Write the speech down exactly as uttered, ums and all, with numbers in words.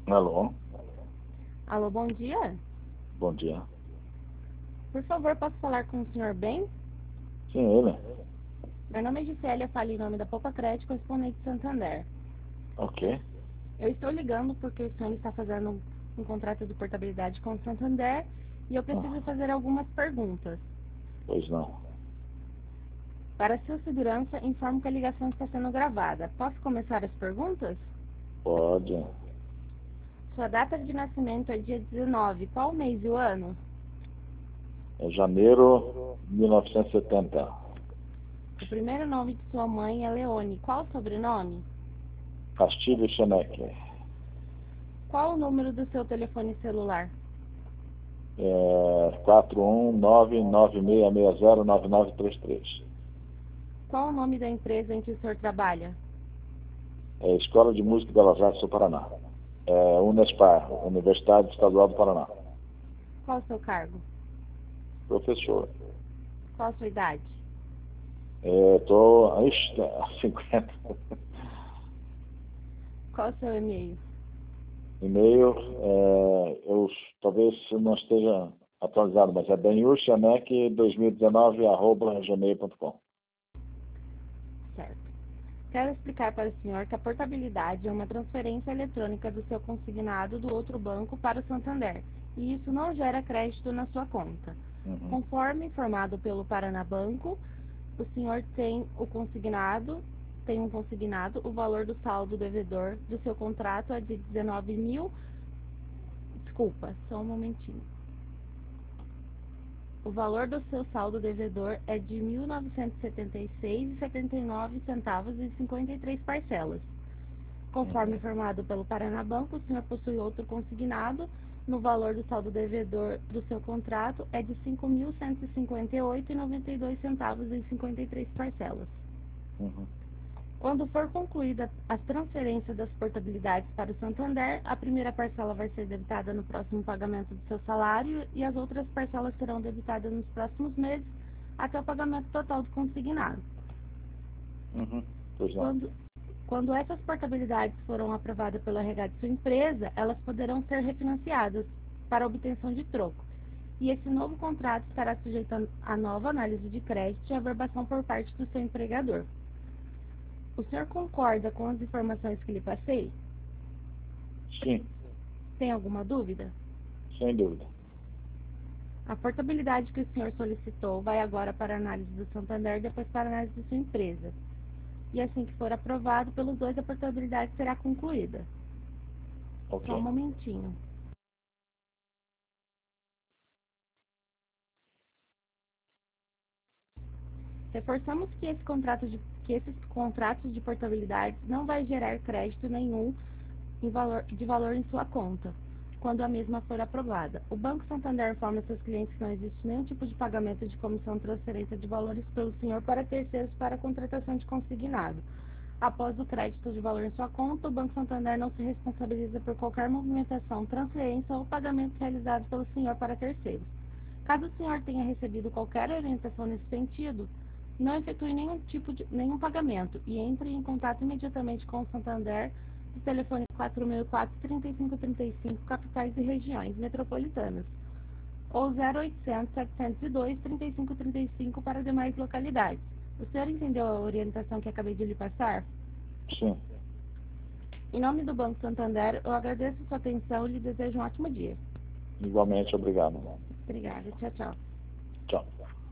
Alô, Alô, bom dia. bom dia. Por favor, posso falar com o senhor Ben? Sim, ele. Meu nome é Gisele, eu falo em nome da Poupa Crédito, correspondente de Santander. Ok. Eu estou ligando porque o senhor está fazendo um, um contrato de portabilidade com o Santander e eu preciso Ah, fazer algumas perguntas. pois não. Para sua segurança, informo que a ligação está sendo gravada. Posso começar as perguntas? Pode. Sua data de nascimento é dia dezenove. Qual o mês e o ano? É janeiro de mil novecentos e setenta. O primeiro nome de sua mãe é Leone. Qual o sobrenome? Castilho Cheneque. Qual o número do seu telefone celular? É quatro um nove nove seis seis zero nove nove três três. Qual o nome da empresa em que o senhor trabalha? É Escola de Música e Belas Artes do Paraná. É Unespar, Universidade Estadual do Paraná. Qual o seu cargo? Professor. Qual a sua idade? Estou há cinquenta. Qual o seu e-mail? E-mail, é, eu talvez não esteja atualizado, mas é benhurchanek dois mil e dezenove arroba gmail ponto com. Certo. Quero explicar para o senhor que a portabilidade é uma transferência eletrônica do seu consignado do outro banco para o Santander, e isso não gera crédito na sua conta. Uhum. Conforme informado pelo Paraná Banco, o senhor tem o consignado, tem um consignado, o valor do saldo devedor do seu contrato é de dezenove mil. Desculpa, só um momentinho. O valor do seu saldo devedor é de mil novecentos e setenta e seis reais e setenta e nove centavos em cinquenta e três parcelas. Conforme Uhum. informado pelo Paraná Banco, o senhor possui outro consignado no valor do saldo devedor do seu contrato é de cinco mil cento e cinquenta e oito reais e noventa e dois centavos em cinquenta e três parcelas. Uhum. Quando for concluída a transferência das portabilidades para o Santander, a primeira parcela vai ser debitada no próximo pagamento do seu salário e as outras parcelas serão debitadas nos próximos meses até o pagamento total do consignado. Uhum. Pois não. Quando, quando essas portabilidades foram aprovadas pelo R H de sua empresa, elas poderão ser refinanciadas para obtenção de troco. E esse novo contrato estará sujeito a nova análise de crédito e averbação por parte do seu empregador. O senhor concorda com as informações que lhe passei? Sim, Tem alguma dúvida? sem dúvida. A portabilidade que o senhor solicitou vai agora para a análise do Santander e depois para a análise de sua empresa. E assim que for aprovado pelos dois, a portabilidade será concluída. Ok. Só um momentinho. Reforçamos que, esse contrato de, que esses contratos de portabilidade não vai gerar crédito nenhum em valor, de valor em sua conta, quando a mesma for aprovada. O Banco Santander informa seus clientes que não existe nenhum tipo de pagamento de comissão ou transferência de valores pelo senhor para terceiros para a contratação de consignado. Após o crédito de valor em sua conta, o Banco Santander não se responsabiliza por qualquer movimentação, transferência ou pagamento realizado pelo senhor para terceiros. Caso o senhor tenha recebido qualquer orientação nesse sentido, não efetue nenhum tipo de nenhum pagamento e entre em contato imediatamente com o Santander do telefone quatro mil e quatro, trinta e cinco trinta e cinco, capitais e regiões metropolitanas, ou zero oitocentos, setecentos e dois, trinta e cinco trinta e cinco para demais localidades. O senhor entendeu a orientação que acabei de lhe passar? Sim. Em nome do Banco Santander, eu agradeço sua atenção e lhe desejo um ótimo dia. Igualmente, obrigado. Obrigada. Tchau, tchau. Tchau.